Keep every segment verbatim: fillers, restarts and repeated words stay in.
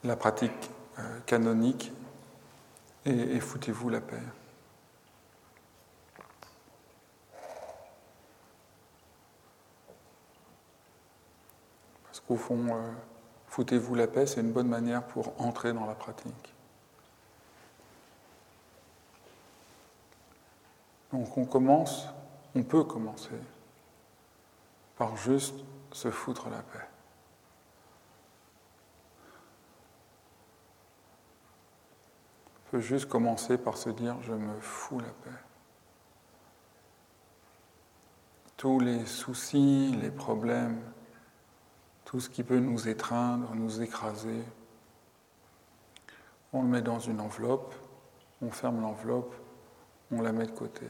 la pratique euh, canonique et, et foutez-vous la paix. Parce qu'au fond, euh, foutez-vous la paix, c'est une bonne manière pour entrer dans la pratique. Donc on commence, on peut commencer par juste se foutre la paix. On peut juste commencer par se dire « je me fous la paix ». Tous les soucis, les problèmes, tout ce qui peut nous étreindre, nous écraser, on le met dans une enveloppe, on ferme l'enveloppe, on la met de côté.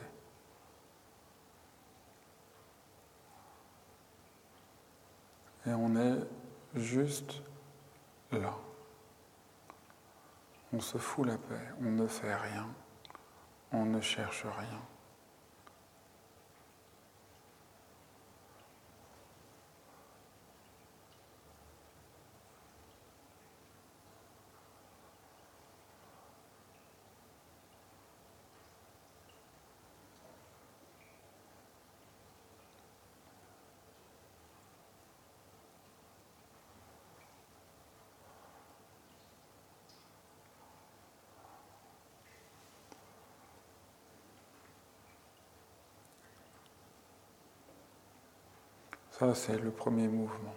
Et on est juste là. On se fout la paix, on ne fait rien, on ne cherche rien. Ça, c'est le premier mouvement.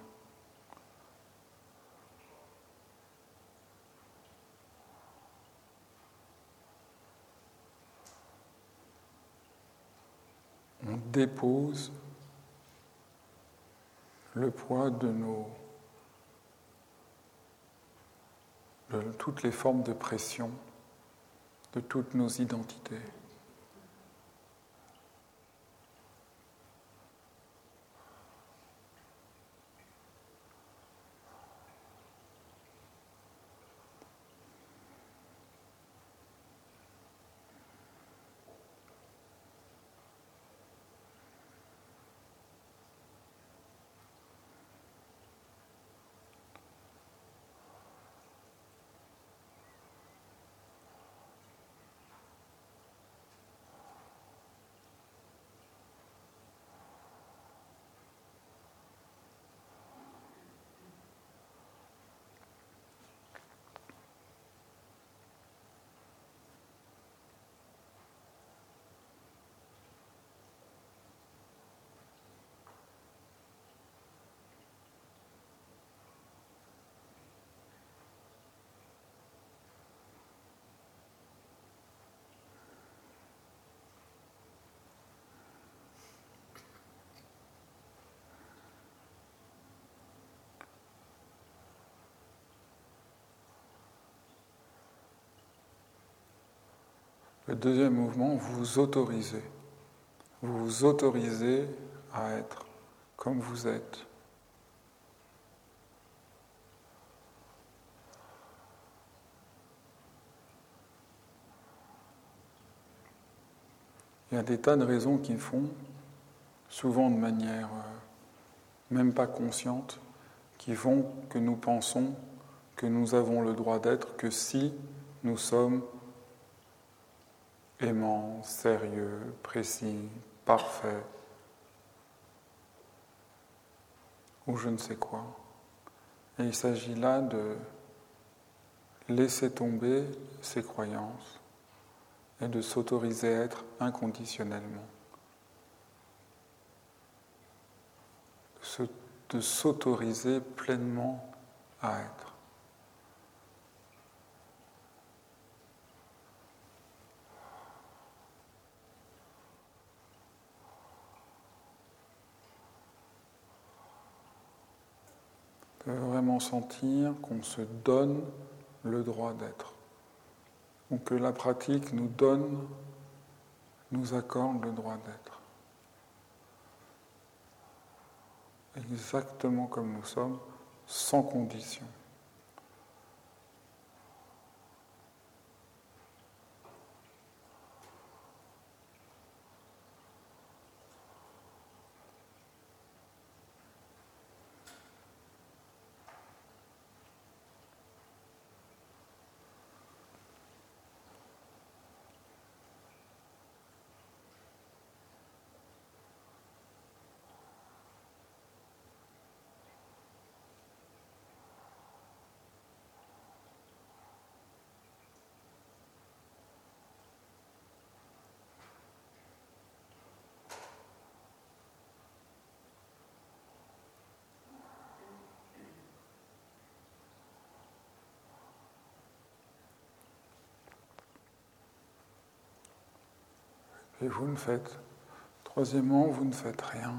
On dépose le poids de nos de toutes les formes de pression, de toutes nos identités. Le deuxième mouvement, vous vous autorisez. Vous vous autorisez à être comme vous êtes. Il y a des tas de raisons qui font, souvent de manière euh, même pas consciente, qui font que nous pensons que nous avons le droit d'être que si nous sommes aimants, sérieux, précis, parfaits, ou je ne sais quoi. Et il s'agit là de laisser tomber ces croyances et de s'autoriser à être inconditionnellement. De s'autoriser pleinement à être. De vraiment sentir qu'on se donne le droit d'être. Ou que la pratique nous donne, nous accorde le droit d'être. Exactement comme nous sommes, sans condition. Et vous ne faites, troisièmement, vous ne faites rien.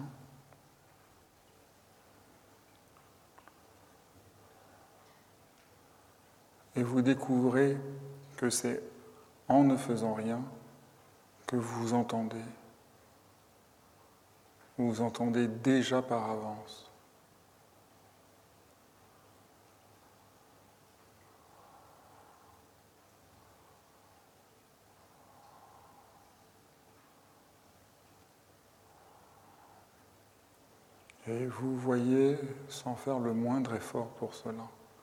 Et vous découvrez que c'est en ne faisant rien que vous vous entendez. Vous vous entendez déjà par avance. Et vous voyez sans faire le moindre effort pour cela.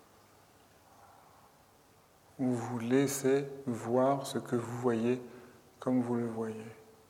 Vous vous laissez voir ce que vous voyez comme vous le voyez.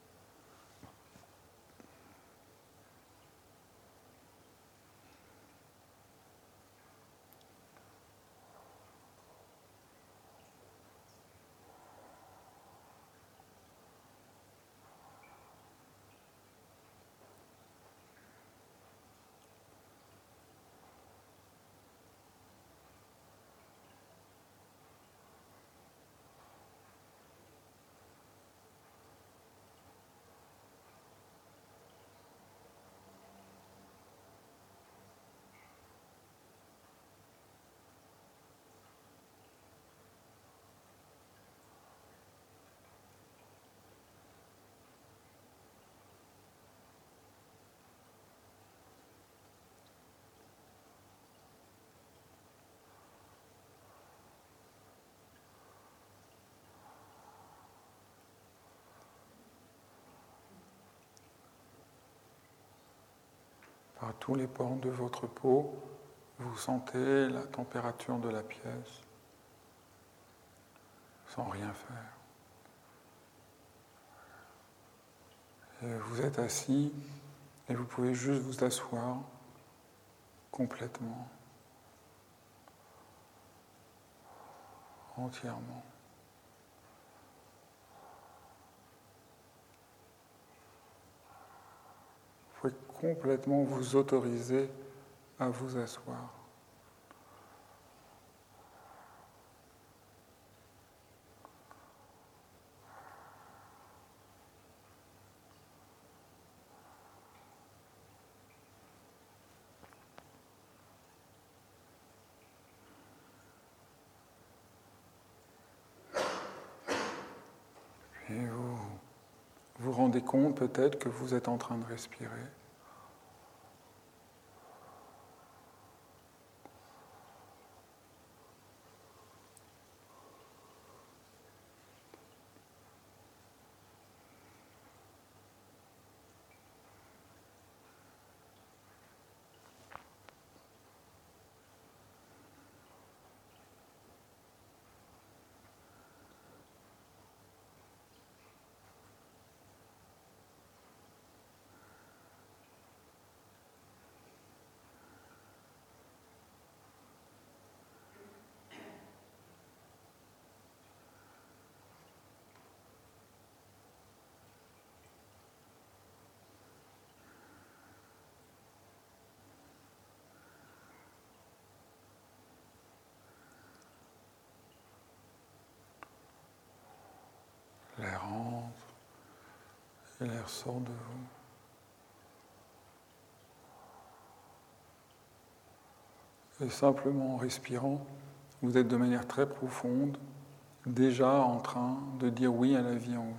Par tous les pores de votre peau, vous sentez la température de la pièce sans rien faire. Et vous êtes assis et vous pouvez juste vous asseoir complètement, entièrement. Vous pouvez complètement vous autoriser à vous asseoir. Et vous vous rendez compte peut-être que vous êtes en train de respirer. L'air entre et l'air sort de vous. Et simplement en respirant, vous êtes de manière très profonde déjà en train de dire oui à la vie en vous.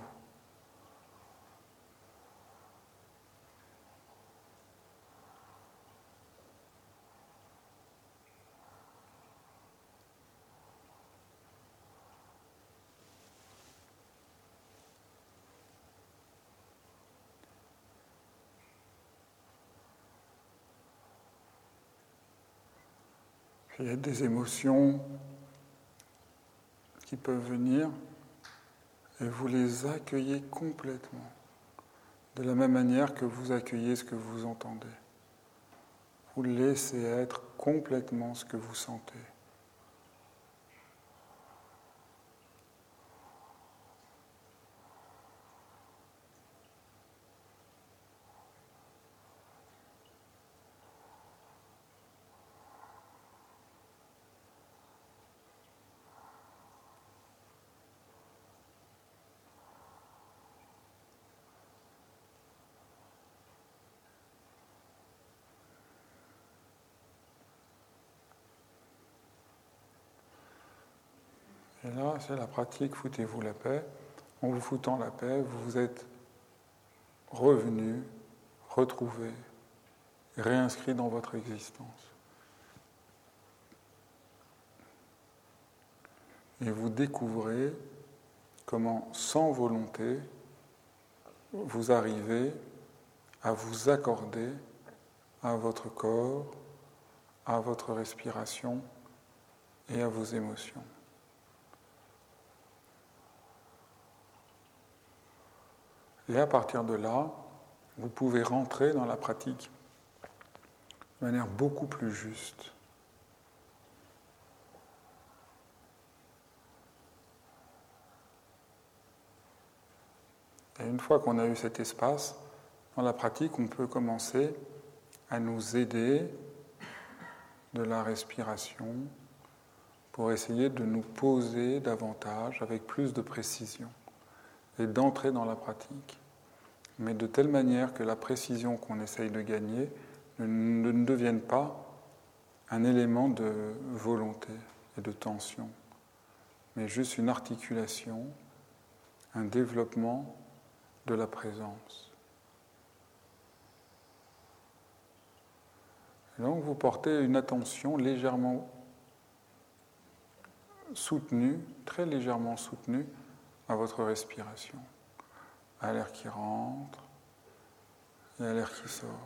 Il y a des émotions qui peuvent venir et vous les accueillez complètement, de la même manière que vous accueillez ce que vous entendez. Vous laissez être complètement ce que vous sentez. Et là, c'est la pratique, foutez-vous la paix. En vous foutant la paix, vous vous êtes revenu, retrouvé, réinscrit dans votre existence. Et vous découvrez comment, sans volonté, vous arrivez à vous accorder à votre corps, à votre respiration et à vos émotions. Et à partir de là, vous pouvez rentrer dans la pratique de manière beaucoup plus juste. Et une fois qu'on a eu cet espace, dans la pratique, on peut commencer à nous aider de la respiration pour essayer de nous poser davantage, avec plus de précision, et d'entrer dans la pratique, mais de telle manière que la précision qu'on essaye de gagner ne, ne devienne pas un élément de volonté et de tension, mais juste une articulation, un développement de la présence. Et donc vous portez une attention légèrement soutenue, très légèrement soutenue, à votre respiration, à l'air qui rentre et à l'air qui sort.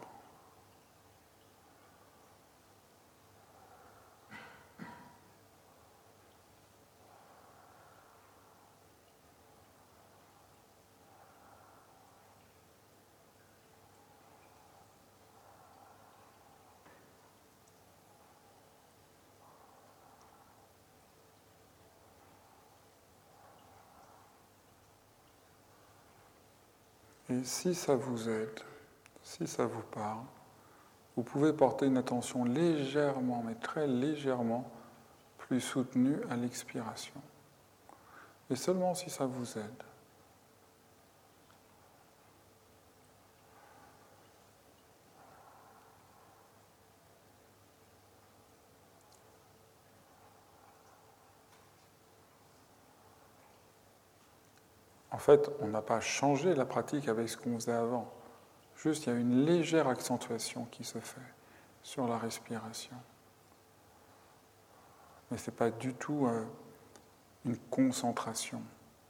Et si ça vous aide, si ça vous parle, vous pouvez porter une attention légèrement, mais très légèrement, plus soutenue à l'expiration. Et seulement si ça vous aide. En fait, on n'a pas changé la pratique avec ce qu'on faisait avant. Juste, il y a une légère accentuation qui se fait sur la respiration. Mais ce n'est pas du tout euh, une concentration.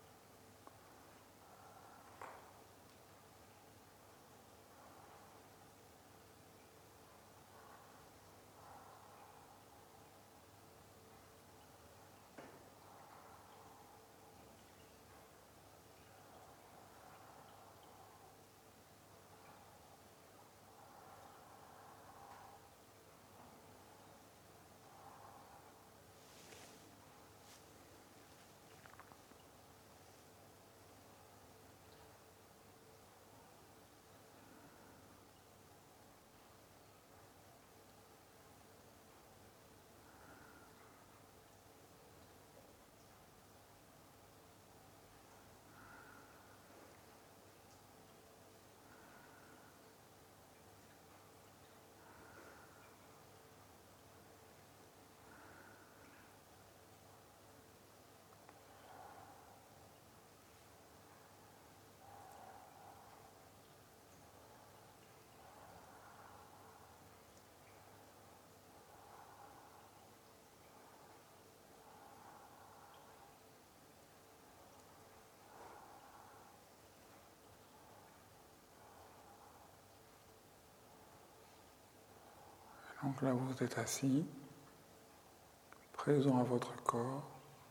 Donc là, vous êtes assis, présent à votre corps.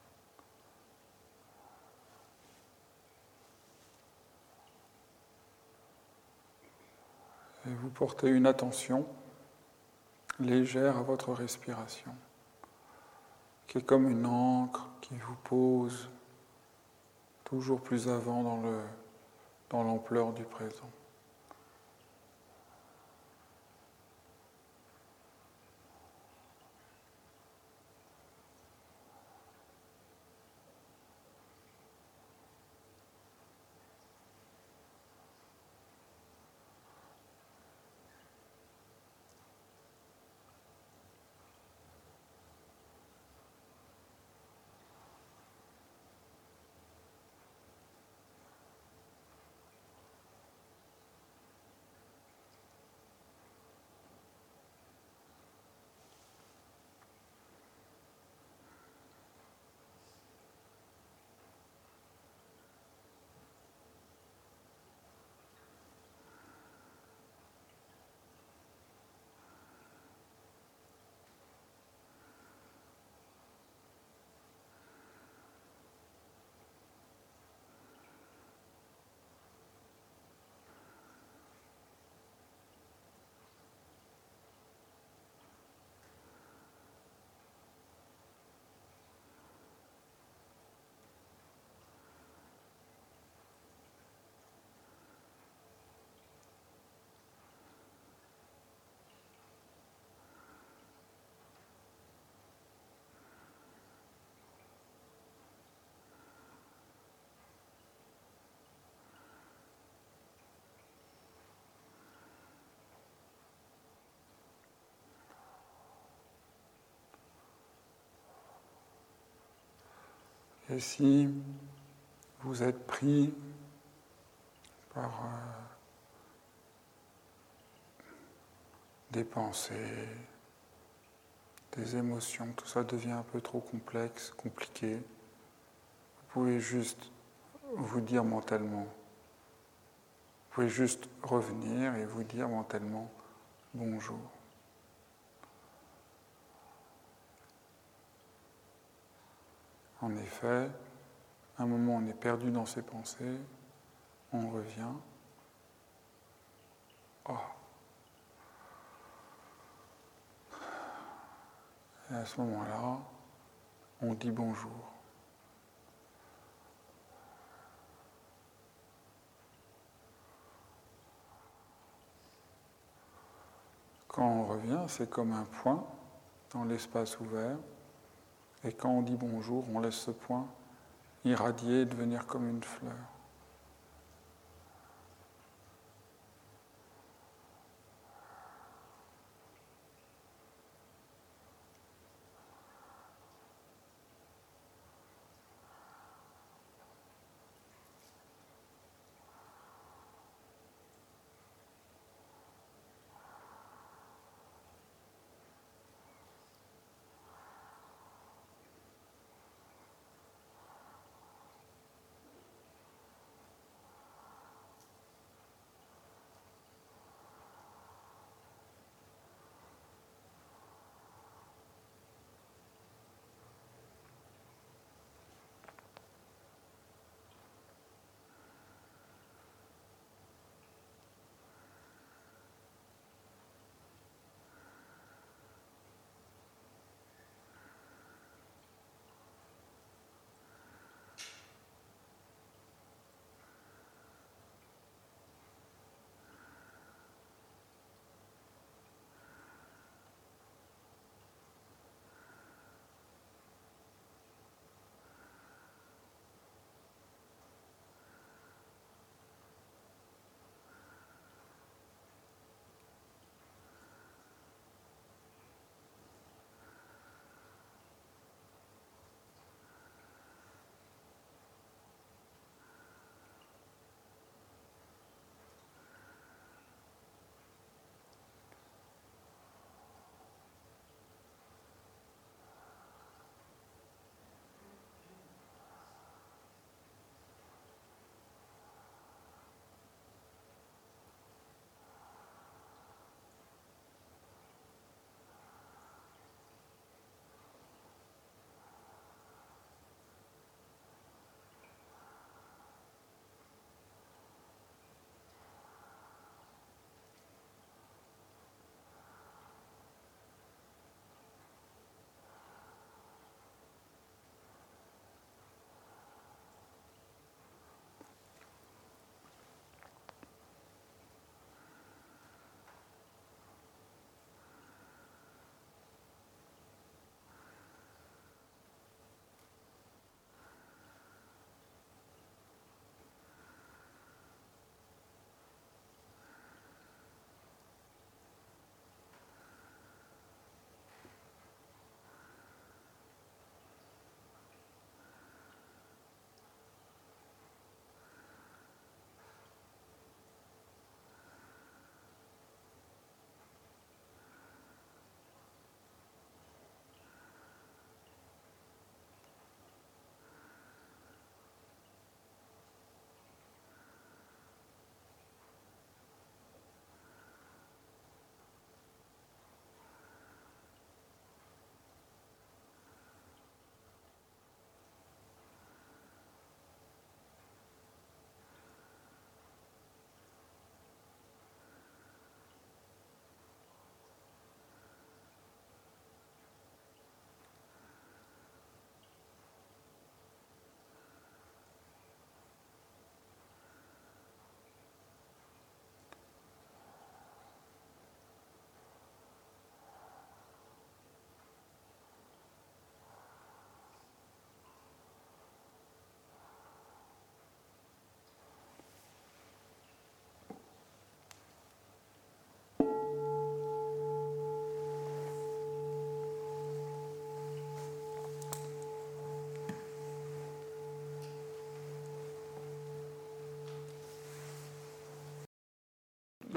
Et vous portez une attention légère à votre respiration, qui est comme une ancre qui vous pose toujours plus avant dans le, dans l'ampleur du présent. Et si vous êtes pris par euh, des pensées, des émotions, tout ça devient un peu trop complexe, compliqué, vous pouvez juste vous dire mentalement, vous pouvez juste revenir et vous dire mentalement bonjour. En effet, à un moment on est perdu dans ses pensées, on revient. Oh. Et à ce moment-là, on dit bonjour. Quand on revient, c'est comme un point dans l'espace ouvert. Et quand on dit bonjour, on laisse ce point irradier et devenir comme une fleur.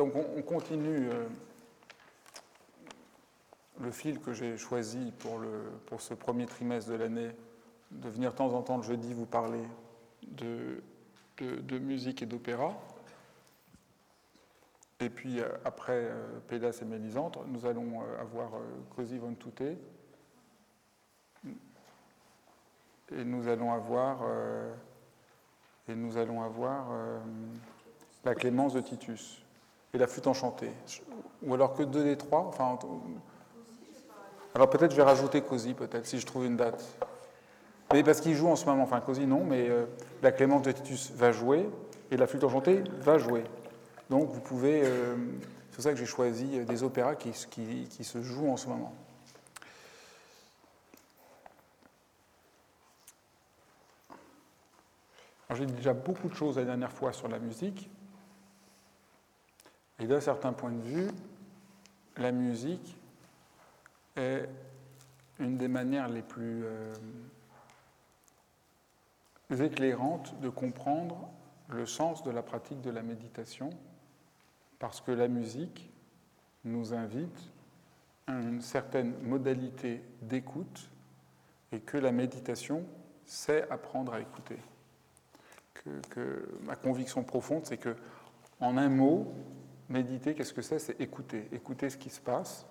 donc on, on continue euh, le fil que j'ai choisi pour, le, pour ce premier trimestre de l'année, de venir de temps en temps le jeudi vous parler de, de, de musique et d'opéra. Et puis euh, après euh, Pédas et Mélisandre, nous allons euh, avoir euh, Cosi von Tutte. Et nous allons avoir, euh, et nous allons avoir euh, la Clémence de Titus et la flûte enchantée. Ou alors que deux des trois. Enfin, alors peut-être je vais rajouter Cosi, peut-être, si je trouve une date. Mais parce qu'il joue en ce moment. Enfin, Cosi non, mais euh, la Clémence de Titus va jouer et la flûte enchantée va jouer. Donc vous pouvez. Euh, c'est pour ça que j'ai choisi des opéras qui, qui, qui se jouent en ce moment. J'ai dit déjà beaucoup de choses la dernière fois sur la musique. Et d'un certain point de vue, la musique est une des manières les plus euh, éclairantes de comprendre le sens de la pratique de la méditation, parce que la musique nous invite à une certaine modalité d'écoute et que la méditation sait apprendre à écouter. Que, que ma conviction profonde, c'est que, en un mot, méditer, qu'est-ce que c'est? C'est écouter, écouter ce qui se passe.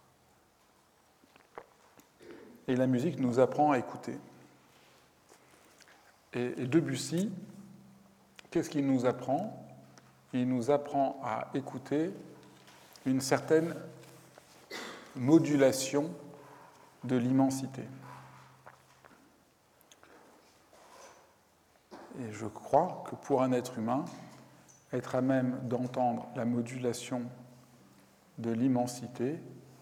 Et la musique nous apprend à écouter. Et, et Debussy, qu'est-ce qu'il nous apprend? Il nous apprend à écouter une certaine modulation de l'immensité. Et je crois que pour un être humain, être à même d'entendre la modulation de l'immensité,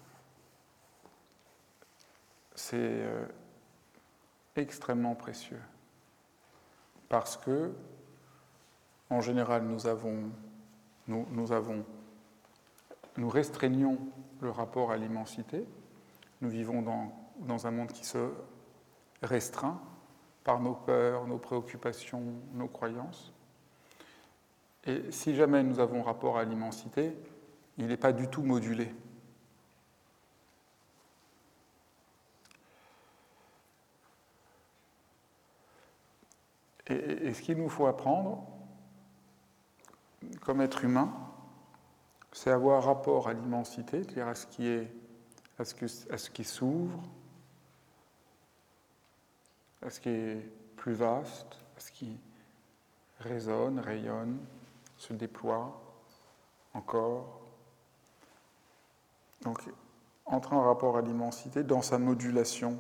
c'est euh, extrêmement précieux. Parce que, en général, nous avons, nous, nous avons, nous restreignons le rapport à l'immensité. Nous vivons dans, dans un monde qui se restreint par nos peurs, nos préoccupations, nos croyances. Et si jamais nous avons rapport à l'immensité, il n'est pas du tout modulé. Et, et ce qu'il nous faut apprendre, comme être humain, c'est avoir rapport à l'immensité, c'est-à-dire à ce qui est, à ce, que, à ce qui s'ouvre, à ce qui est plus vaste, à ce qui résonne, rayonne, se déploie encore. Donc, entrer en rapport à l'immensité dans sa modulation.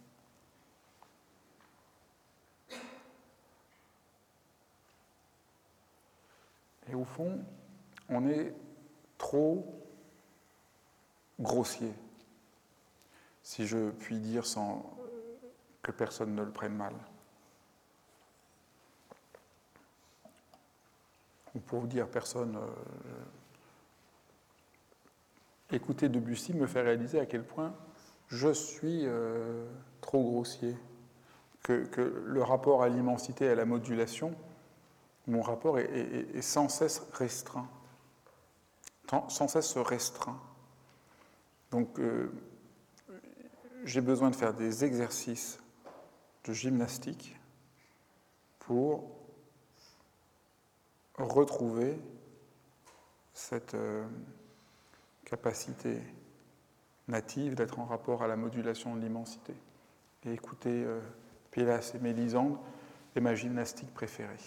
Et au fond, on est trop grossier, si je puis dire sans que personne ne le prenne mal. Ou pour vous dire, personne... Euh, écouter Debussy me fait réaliser à quel point je suis euh, trop grossier, que, que le rapport à l'immensité et à la modulation, mon rapport est, est, est sans cesse restreint, sans cesse restreint. Donc, euh, j'ai besoin de faire des exercices de gymnastique pour retrouver cette euh, capacité native d'être en rapport à la modulation de l'immensité. Et écouter euh, Pélas et Mélisandre est ma gymnastique préférée.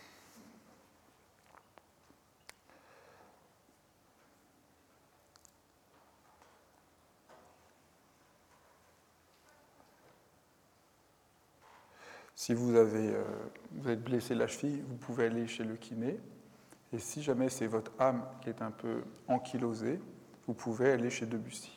Si vous, avez, euh, vous êtes blessé la cheville, vous pouvez aller chez le kiné. Et si jamais c'est votre âme qui est un peu ankylosée, vous pouvez aller chez Debussy.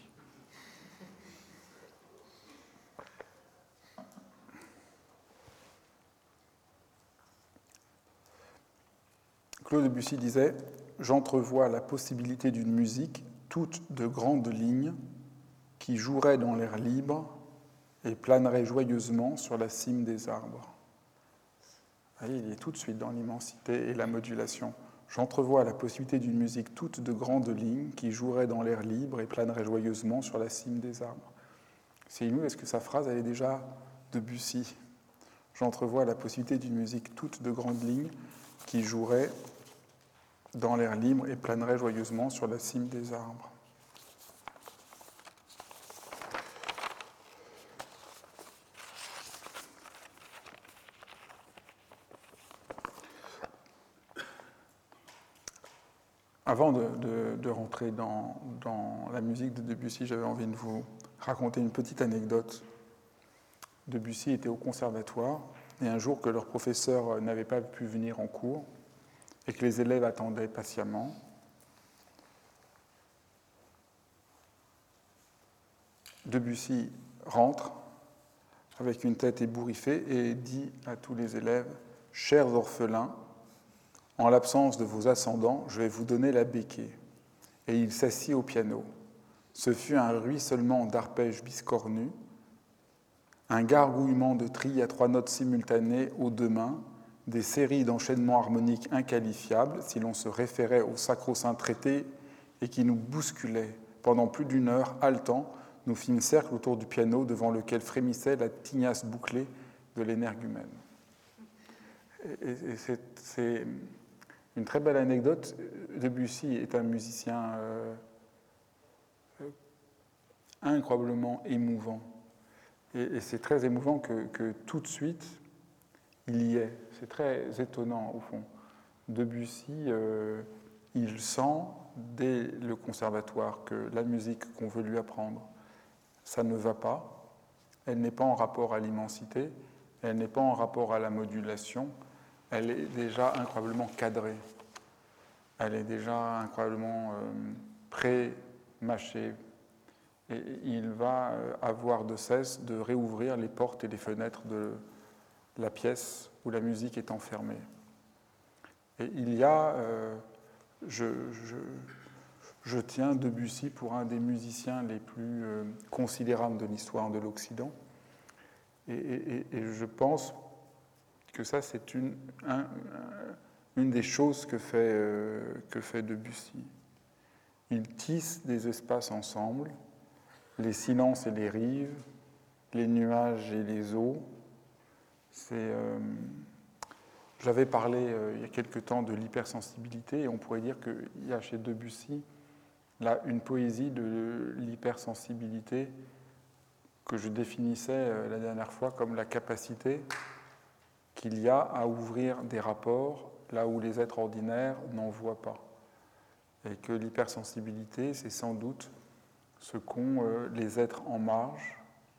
Claude Debussy disait « J'entrevois la possibilité d'une musique toute de grandes lignes qui jouerait dans l'air libre et planerait joyeusement sur la cime des arbres. » Il est tout de suite dans l'immensité et la modulation j'entrevois la possibilité d'une musique toute de grandes lignes qui jouerait dans l'air libre et planerait joyeusement sur la cime des arbres. C'est inouï parce que sa phrase, elle est déjà Debussy. J'entrevois la possibilité d'une musique toute de grandes lignes qui jouerait dans l'air libre et planerait joyeusement sur la cime des arbres. Avant de, de, de rentrer dans, dans la musique de Debussy, j'avais envie de vous raconter une petite anecdote. Debussy était au conservatoire et un jour que leur professeur n'avait pas pu venir en cours et que les élèves attendaient patiemment, Debussy rentre avec une tête ébouriffée et dit à tous les élèves « Chers orphelins, en l'absence de vos ascendants, je vais vous donner la béquée. » Et il s'assit au piano. Ce fut un ruissellement d'arpèges biscornus, un gargouillement de trilles à trois notes simultanées aux deux mains, des séries d'enchaînements harmoniques inqualifiables, si l'on se référait au sacro-saint traité, et qui nous bousculaient. Pendant plus d'une heure, haletants, nous fîmes cercle autour du piano devant lequel frémissait la tignasse bouclée de l'énergumène. Et, et c'est, c'est une très belle anecdote. Debussy est un musicien euh, incroyablement émouvant. Et, et c'est très émouvant que, que tout de suite, il y est. C'est très étonnant, au fond. Debussy, euh, il sent, dès le conservatoire, que la musique qu'on veut lui apprendre, ça ne va pas. Elle n'est pas en rapport à l'immensité, elle n'est pas en rapport à la modulation, elle est déjà incroyablement cadrée. Elle est déjà incroyablement euh, pré-mâchée. Et il va avoir de cesse de réouvrir les portes et les fenêtres de la pièce où la musique est enfermée. Et il y a, euh, je, je, je tiens Debussy pour un des musiciens les plus euh, considérables de l'histoire de l'Occident. Et, et, et je pense que ça, c'est une, un, une des choses que fait, euh, que fait Debussy. Il tisse des espaces ensemble, les silences et les rives, les nuages et les eaux. C'est, euh, j'avais parlé euh, il y a quelque temps de l'hypersensibilité et on pourrait dire qu'il y a chez Debussy là une poésie de l'hypersensibilité que je définissais euh, la dernière fois comme la capacité qu'il y a à ouvrir des rapports là où les êtres ordinaires n'en voient pas. Et que l'hypersensibilité, c'est sans doute ce qu'ont euh, les êtres en marge,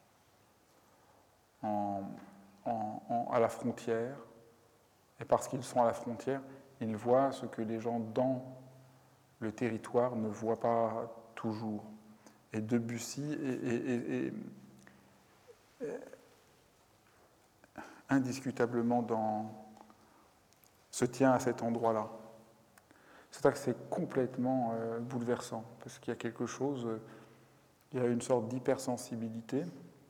en, en, en, à la frontière, et parce qu'ils sont à la frontière, ils voient ce que les gens dans le territoire ne voient pas toujours. Et Debussy est, est, est, est, est indiscutablement dans, se tient à cet endroit-là. C'est ça que c'est complètement euh, bouleversant, parce qu'il y a quelque chose, euh, il y a une sorte d'hypersensibilité.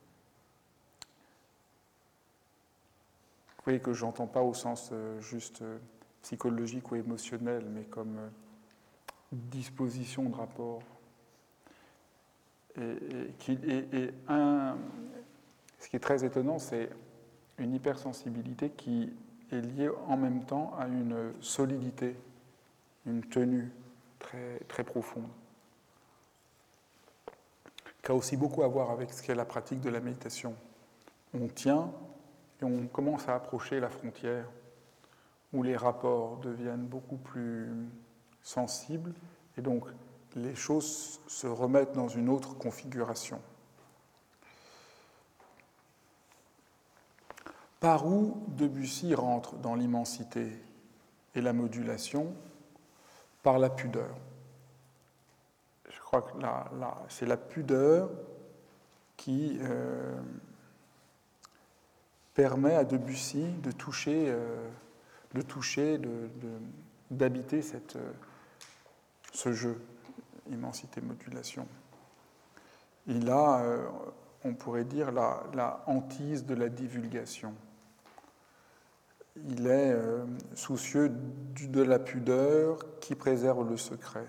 Vous voyez que je n'entends pas au sens euh, juste euh, psychologique ou émotionnel, mais comme euh, disposition de rapport. Et, et, et, et un, ce qui est très étonnant, c'est une hypersensibilité qui est liée en même temps à une solidité, une tenue très, très profonde, qui a aussi beaucoup à voir avec ce qu'est la pratique de la méditation. On tient et on commence à approcher la frontière où les rapports deviennent beaucoup plus sensibles et donc les choses se remettent dans une autre configuration. Par où Debussy rentre dans l'immensité et la modulation? Par la pudeur. Je crois que là, là, c'est la pudeur qui euh, permet à Debussy de toucher, euh, de toucher, de, de, d'habiter cette, euh, ce jeu, immensité-modulation. Il a, euh, on pourrait dire, la, la hantise de la divulgation. il est euh, soucieux du, de la pudeur qui préserve le secret.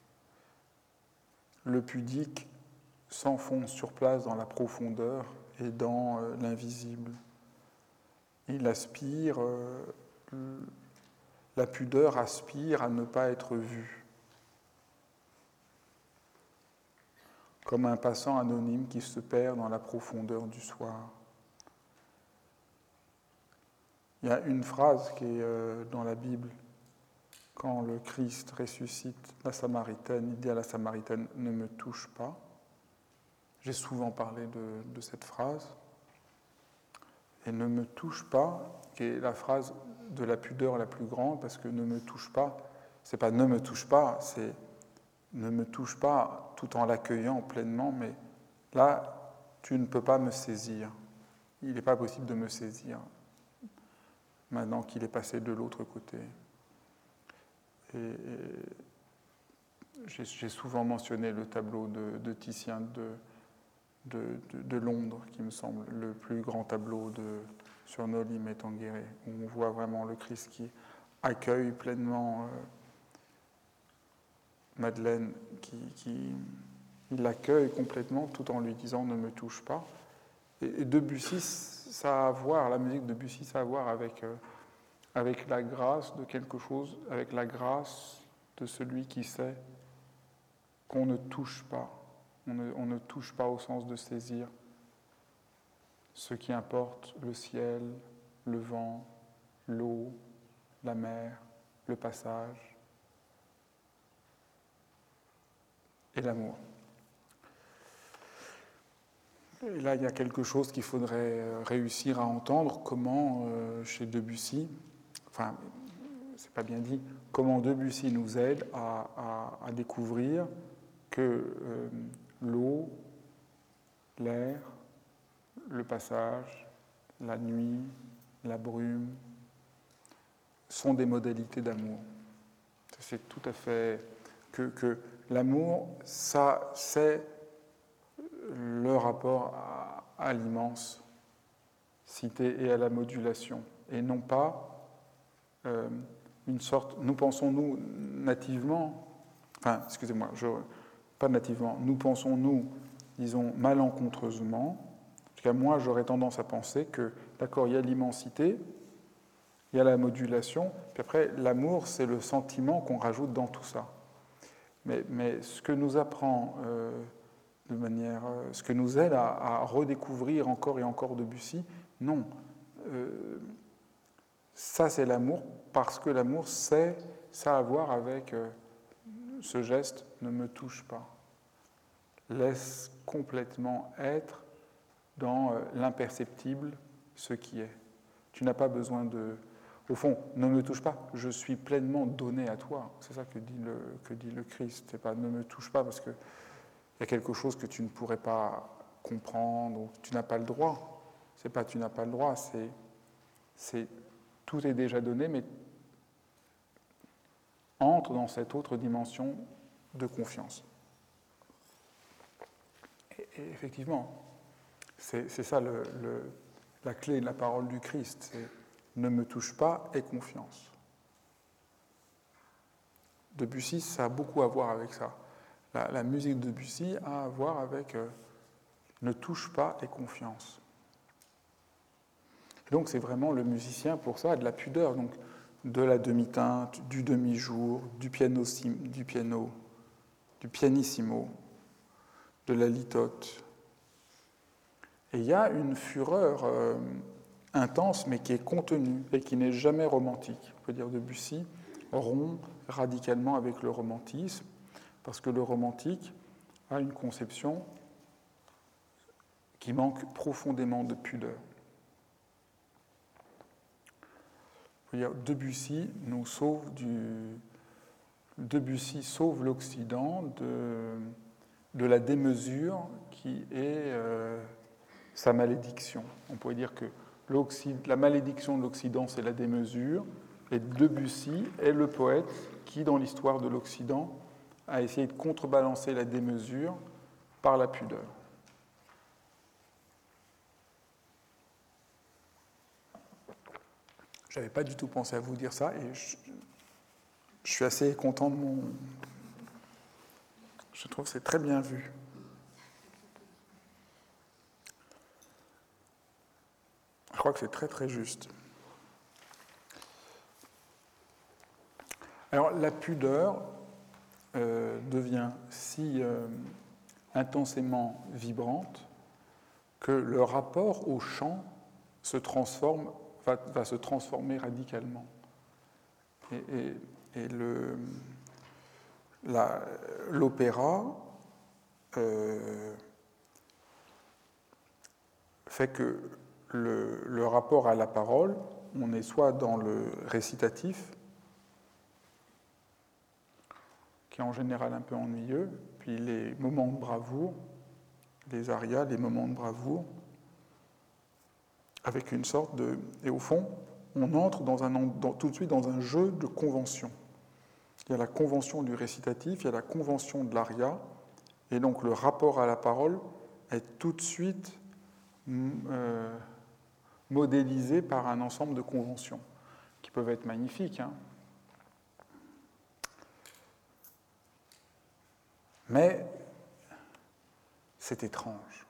Le pudique s'enfonce sur place dans la profondeur et dans euh, l'invisible. Il aspire, euh, la pudeur aspire à ne pas être vue. Comme un passant anonyme qui se perd dans la profondeur du soir. Il y a une phrase qui est euh, dans la Bible, quand le Christ ressuscite la Samaritaine, il dit à la Samaritaine « ne me touche pas ». J'ai souvent parlé de, de cette phrase. Et « ne me touche pas », qui est la phrase de la pudeur la plus grande, parce que « ne me touche pas », c'est pas « ne me touche pas », c'est « ne me touche pas » tout en l'accueillant pleinement, mais là, tu ne peux pas me saisir. Il n'est pas possible de me saisir maintenant qu'il est passé de l'autre côté. Et, et j'ai, j'ai souvent mentionné le tableau de, de Titien de, de, de, de Londres, qui me semble le plus grand tableau de, sur Noli Me Tangere, où on voit vraiment le Christ qui accueille pleinement euh, Madeleine, qui, qui il l'accueille complètement tout en lui disant « ne me touche pas ». Et, et Debussy, ça a à voir, la musique de Debussy, ça a à voir avec... Euh, avec la grâce de quelque chose, avec la grâce de celui qui sait qu'on ne touche pas. On ne, on ne touche pas au sens de saisir ce qui importe, le ciel, le vent, l'eau, la mer, le passage et l'amour. Et là, il y a quelque chose qu'il faudrait réussir à entendre, comment, euh, chez Debussy, enfin, c'est pas bien dit, comment Debussy nous aide à, à, à découvrir que euh, l'eau, l'air, le passage, la nuit, la brume sont des modalités d'amour. C'est tout à fait que, que l'amour, ça, c'est le rapport à, à l'immensité et à la modulation, et non pas Euh, une sorte, nous pensons, nous, nativement, enfin, excusez-moi, je, pas nativement, nous pensons, nous, disons, malencontreusement, en tout cas, moi, j'aurais tendance à penser que, d'accord, il y a l'immensité, il y a la modulation, puis après, l'amour, c'est le sentiment qu'on rajoute dans tout ça. Mais, mais ce que nous apprend euh, de manière, euh, ce que nous aide à, à redécouvrir encore et encore Debussy, non. Euh, Ça, c'est l'amour, parce que l'amour, c'est, ça a à voir avec euh, ce geste « ne me touche pas ». Laisse complètement être dans euh, l'imperceptible ce qui est. Tu n'as pas besoin de... Au fond, ne me touche pas, je suis pleinement donné à toi. C'est ça que dit le, que dit le Christ. C'est pas « ne me touche pas » parce qu'il y a quelque chose que tu ne pourrais pas comprendre ou que tu n'as pas le droit. C'est pas « tu n'as pas le droit », c'est... c'est tout est déjà donné, mais entre dans cette autre dimension de confiance. Et, et effectivement, c'est, c'est ça le, le, la clé de la parole du Christ, c'est « ne me touche pas » et confiance. Debussy, ça a beaucoup à voir avec ça. La, la musique de Debussy a à voir avec euh, « ne touche pas » et confiance. Donc c'est vraiment le musicien pour ça, de la pudeur, donc de la demi-teinte, du demi-jour, du piano, du piano, du pianissimo, de la litote. Et il y a une fureur euh, intense, mais qui est contenue et qui n'est jamais romantique. On peut dire Debussy rompt radicalement avec le romantisme, parce que le romantique a une conception qui manque profondément de pudeur. Debussy nous sauve du... Debussy sauve l'Occident de, de la démesure qui est euh, sa malédiction. On pourrait dire que la malédiction de l'Occident, c'est la démesure, et Debussy est le poète qui, dans l'histoire de l'Occident, a essayé de contrebalancer la démesure par la pudeur. Je n'avais pas du tout pensé à vous dire ça et je, je suis assez content de mon... Je trouve que c'est très bien vu. Je crois que c'est très très juste. Alors la pudeur euh, devient si euh, intensément vibrante que le rapport au chant se transforme, va, va se transformer radicalement. Et, et, et le, la, l'opéra euh, fait que le, le rapport à la parole, on est soit dans le récitatif, qui est en général un peu ennuyeux, puis les moments de bravoure, les arias, les moments de bravoure, avec une sorte de... Et au fond, on entre dans un, dans, tout de suite dans un jeu de convention. Il y a la convention du récitatif, il y a la convention de l'aria, et donc le rapport à la parole est tout de suite euh, modélisé par un ensemble de conventions, qui peuvent être magnifiques, hein. Mais c'est étrange.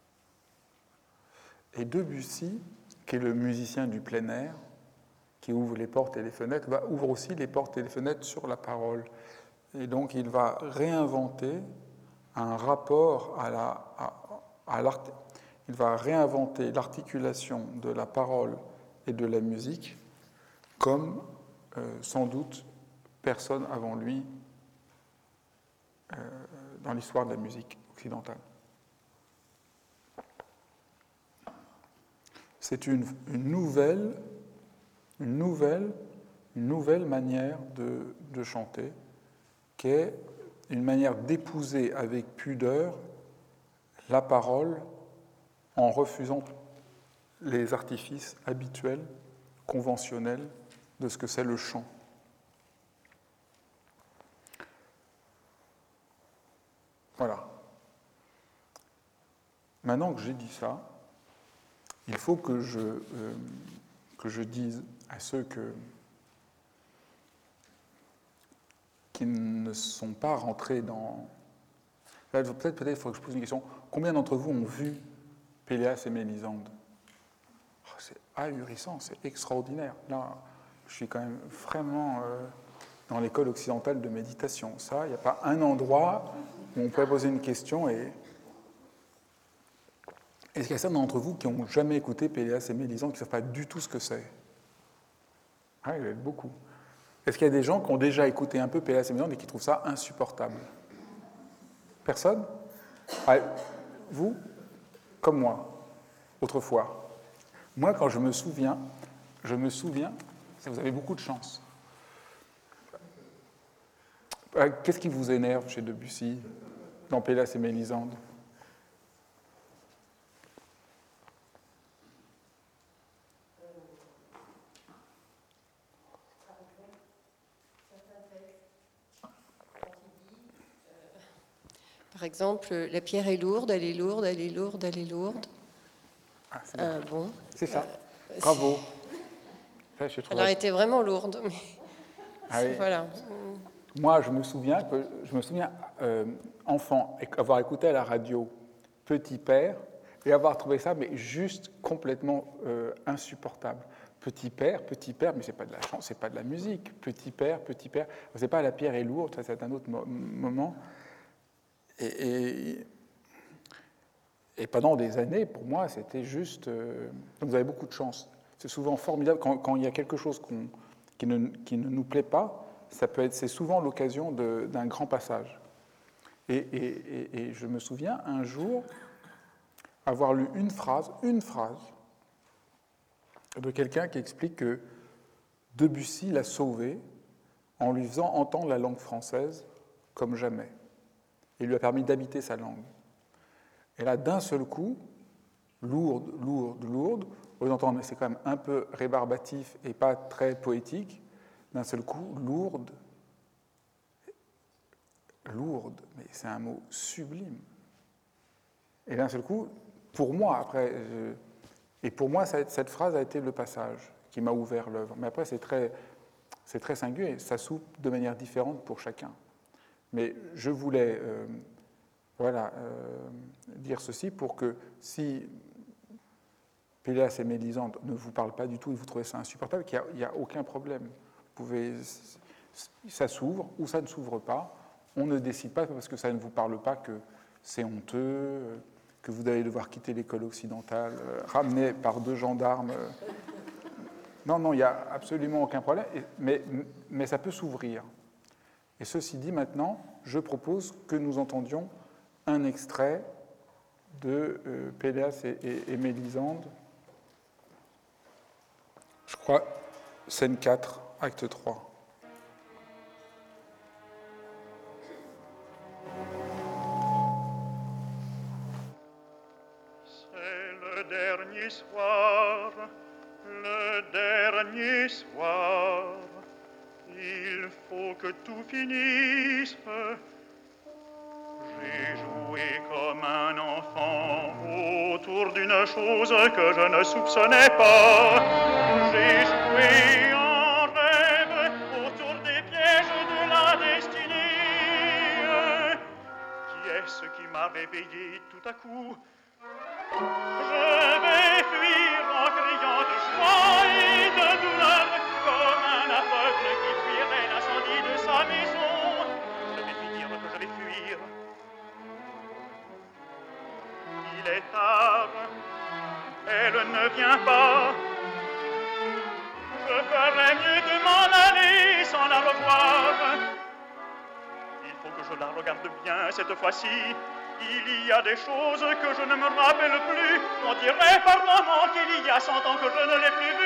Et Debussy, qui est le musicien du plein air, qui ouvre les portes et les fenêtres, bah, ouvre aussi les portes et les fenêtres sur la parole. Et donc il va réinventer un rapport à la, à, à l'art. Il va réinventer l'articulation de la parole et de la musique comme euh, sans doute personne avant lui euh, dans l'histoire de la musique occidentale. C'est une, une, nouvelle, une, nouvelle, une nouvelle manière de, de chanter, qui est une manière d'épouser avec pudeur la parole en refusant les artifices habituels, conventionnels de ce que c'est le chant. Voilà. Maintenant que j'ai dit ça, il faut que je, euh, que je dise à ceux que, qui ne sont pas rentrés dans... Peut-être peut-être il faut que je pose une question. Combien d'entre vous ont vu Péléas et Mélisande? Oh, c'est ahurissant, c'est extraordinaire. Là, je suis quand même vraiment euh, dans l'école occidentale de méditation. Ça, il n'y a pas un endroit où on pourrait poser une question et... Est-ce qu'il y a certains d'entre vous qui n'ont jamais écouté Péléas et Mélisande, qui ne savent pas du tout ce que c'est? Ah, il y en a beaucoup. Est-ce qu'il y a des gens qui ont déjà écouté un peu Péléas et Mélisande et qui trouvent ça insupportable? Personne? Ah, vous? Comme moi, autrefois. Moi, quand je me souviens, je me souviens, ça vous avez beaucoup de chance. Qu'est-ce qui vous énerve chez Debussy, dans Péléas et Mélisande? Par exemple, la pierre est lourde, elle est lourde, elle est lourde, elle est lourde. Ah, c'est euh, bon. C'est ça. Euh, Bravo. Ça, elle a été vraiment lourde. Mais ah, oui. Voilà. Moi, je me souviens, que, je me souviens euh, enfant, avoir écouté à la radio Petit Père et avoir trouvé ça mais juste complètement euh, insupportable. Petit Père, Petit Père, mais c'est pas de la chance, c'est pas de la musique. Petit Père, Petit Père, c'est pas la pierre est lourde, ça c'est un autre mo- moment. Et, et, et pendant des années, pour moi, c'était juste... Euh, donc vous avez beaucoup de chance. C'est souvent formidable quand, quand il y a quelque chose qu'on, qui, ne, qui ne nous plaît pas, ça peut être, c'est souvent l'occasion de, d'un grand passage. Et, et, et, et je me souviens un jour avoir lu une phrase, une phrase, de quelqu'un qui explique que Debussy l'a sauvé en lui faisant entendre la langue française comme jamais. Il lui a permis d'habiter sa langue. Et là, d'un seul coup, lourde, lourde, lourde, vous entendez, c'est quand même un peu rébarbatif et pas très poétique, d'un seul coup, lourde, lourde, mais c'est un mot sublime. Et d'un seul coup, pour moi, après, je, et pour moi, cette phrase a été le passage qui m'a ouvert l'œuvre. Mais après, c'est très, c'est très singulier, ça s'ouvre de manière différente pour chacun. Mais je voulais euh, voilà, euh, dire ceci pour que si Péléas et Mélisande ne vous parlent pas du tout et vous trouvez ça insupportable, qu'il n'y a, a aucun problème. Vous pouvez, ça s'ouvre ou ça ne s'ouvre pas. On ne décide pas parce que ça ne vous parle pas que c'est honteux, que vous allez devoir quitter l'école occidentale, euh, ramené par deux gendarmes. Euh. Non, non, il n'y a absolument aucun problème, mais, mais ça peut s'ouvrir. Et ceci dit, maintenant, je propose que nous entendions un extrait de euh, Péléas et, et, et Mélisande, je crois, scène quatre, acte trois. C'est le dernier soir, le dernier soir, il faut que tout finisse. J'ai joué comme un enfant autour d'une chose que je ne soupçonnais pas. J'ai joué en rêve autour des pièges de la destinée. Qui est-ce qui m'a réveillé tout à coup? Je vais fuir en criant de joie et de douleur comme un aveugle qui fuirait l'incendie de sa maison. Je vais lui dire que je vais fuir. Il est tard, elle ne vient pas. Je ferais mieux de m'en aller sans la revoir. Il faut que je la regarde bien cette fois-ci. Il y a des choses que je ne me rappelle plus. On dirait par moments qu'il y a cent ans que je ne l'ai plus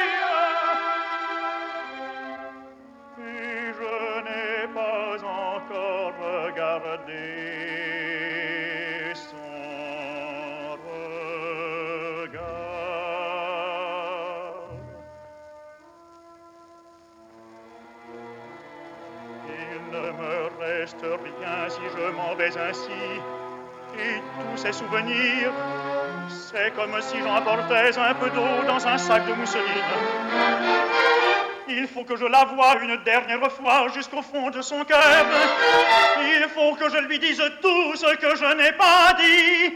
vue. Et je n'ai pas encore regardé son regard. Il ne me reste rien si je m'en vais ainsi. Et tous ces souvenirs, c'est comme si j'emportais un peu d'eau dans un sac de mousseline. Il faut que je la voie une dernière fois jusqu'au fond de son cœur. Il faut que je lui dise tout ce que je n'ai pas dit.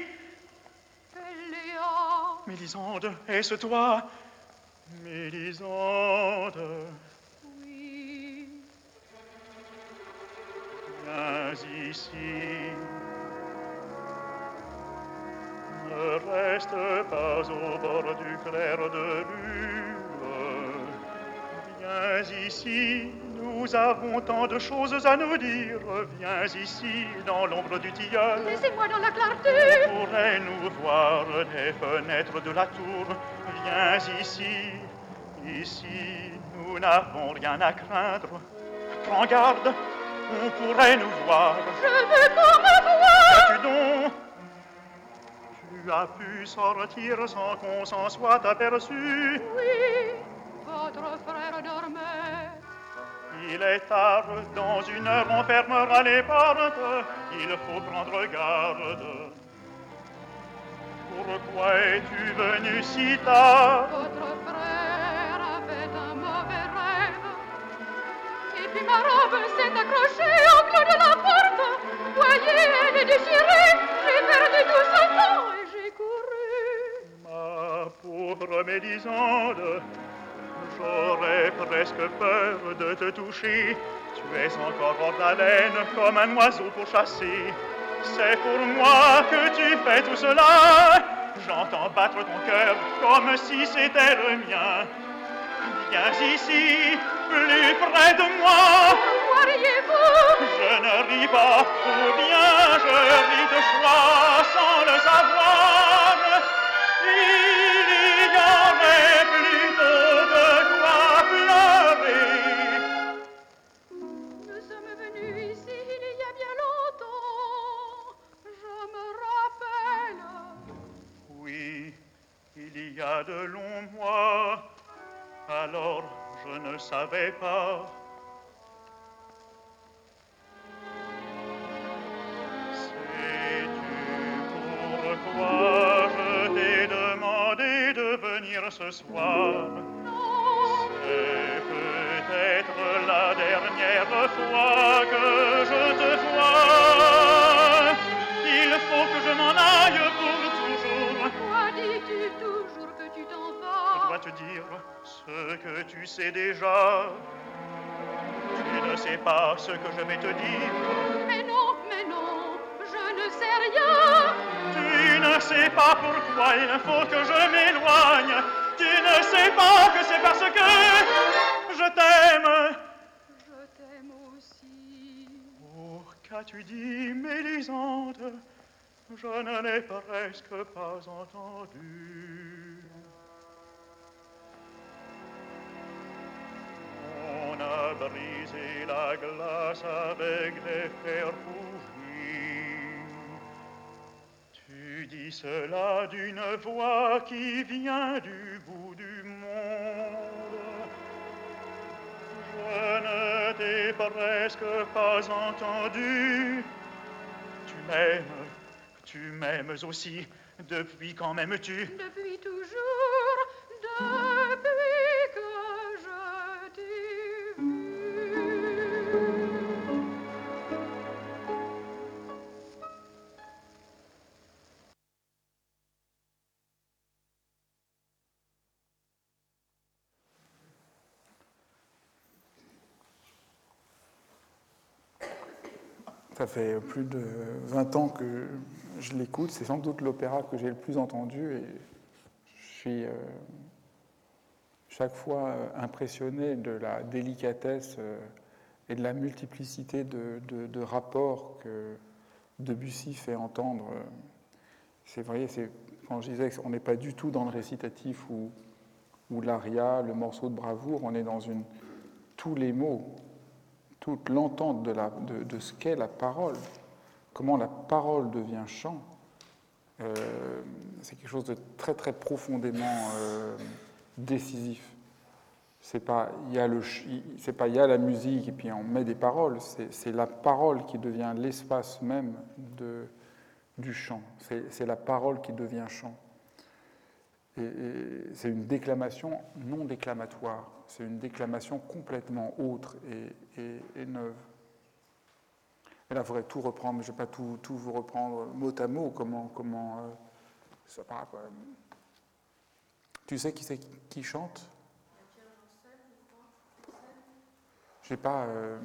Péléas. Mélisande, est-ce toi? Mélisande. Oui. Viens ici. Ne reste pas au bord du clair de lune. Viens ici, nous avons tant de choses à nous dire. Viens ici, dans l'ombre du tilleul. Laissez-moi dans la clarté. On pourrait nous voir des fenêtres de la tour. Viens ici, ici, nous n'avons rien à craindre. Prends garde, on pourrait nous voir. Je veux qu'on me voie. Qu'as-tu donc? Tu as pu sortir sans qu'on s'en soit aperçu. Oui, votre frère dormait. Il est tard, dans une heure on fermera les portes. Il faut prendre garde. Pourquoi es-tu venu si tard? Votre frère avait un mauvais rêve. Et puis ma robe s'est accrochée au clou de la porte. Voyez, elle est déchirée. J'ai perdu tout ce temps et j'ai couru. Ma pauvre Mélisande, j'aurais presque peur de te toucher. Tu es encore hors d'haleine comme un oiseau pour chasser. C'est pour moi que tu fais tout cela. J'entends battre ton cœur comme si c'était le mien. Viens ici, plus près de moi. Pourquoi riez-vous? Je ne ris pas, ou bien je ris de joie sans le savoir. Il y aurait plutôt de quoi pleurer. Nous sommes venus ici il y a bien longtemps. Je me rappelle. Oui, il y a de longs mois, alors je ne savais pas. Sais-tu pourquoi je t'ai demandé de venir ce soir? Non. première fois que je te vois, il faut que je m'en aille pour toujours. Pourquoi dis-tu toujours que tu t'en vas? Je dois te dire ce que tu sais déjà. Tu ne sais pas ce que je vais te dire. Mais non, mais non, je ne sais rien. Tu ne sais pas pourquoi il faut que je m'éloigne. Tu ne sais pas que c'est parce que je t'aime. Je t'aime aussi. Oh, qu'as-tu dit, Mélisande? Je ne l'ai presque pas entendu. On a brisé la glace avec des fers rougis. Tu dis cela d'une voix qui vient du bout du monde. Je ne t'ai presque pas entendu. Tu m'aimes, tu m'aimes aussi. Depuis quand m'aimes-tu? Depuis toujours, depuis que je t'ai vu. Ça fait plus de vingt ans que je l'écoute. C'est sans doute l'opéra que j'ai le plus entendu et je suis euh, chaque fois impressionné de la délicatesse euh, et de la multiplicité de, de, de rapports que Debussy fait entendre. C'est vrai, c'est, quand je disais qu'on n'est pas du tout dans le récitatif ou, ou l'aria, le morceau de bravoure, on est dans une, tous les mots, toute l'entente de, la, de, de ce qu'est la parole, comment la parole devient chant, euh, c'est quelque chose de très très profondément euh, décisif. C'est pas il y a le c'est pas il y a la musique et puis on met des paroles, c'est, c'est la parole qui devient l'espace même de, du chant. C'est, c'est la parole qui devient chant. Et, et c'est une déclamation non déclamatoire. C'est une déclamation complètement autre et, et, et neuve. Et là, il faudrait tout reprendre, mais je ne vais pas tout, tout vous reprendre mot à mot, comment, comment euh, ça part. Quoi. Tu sais qui c'est qui chante? Je sais pas. Euh,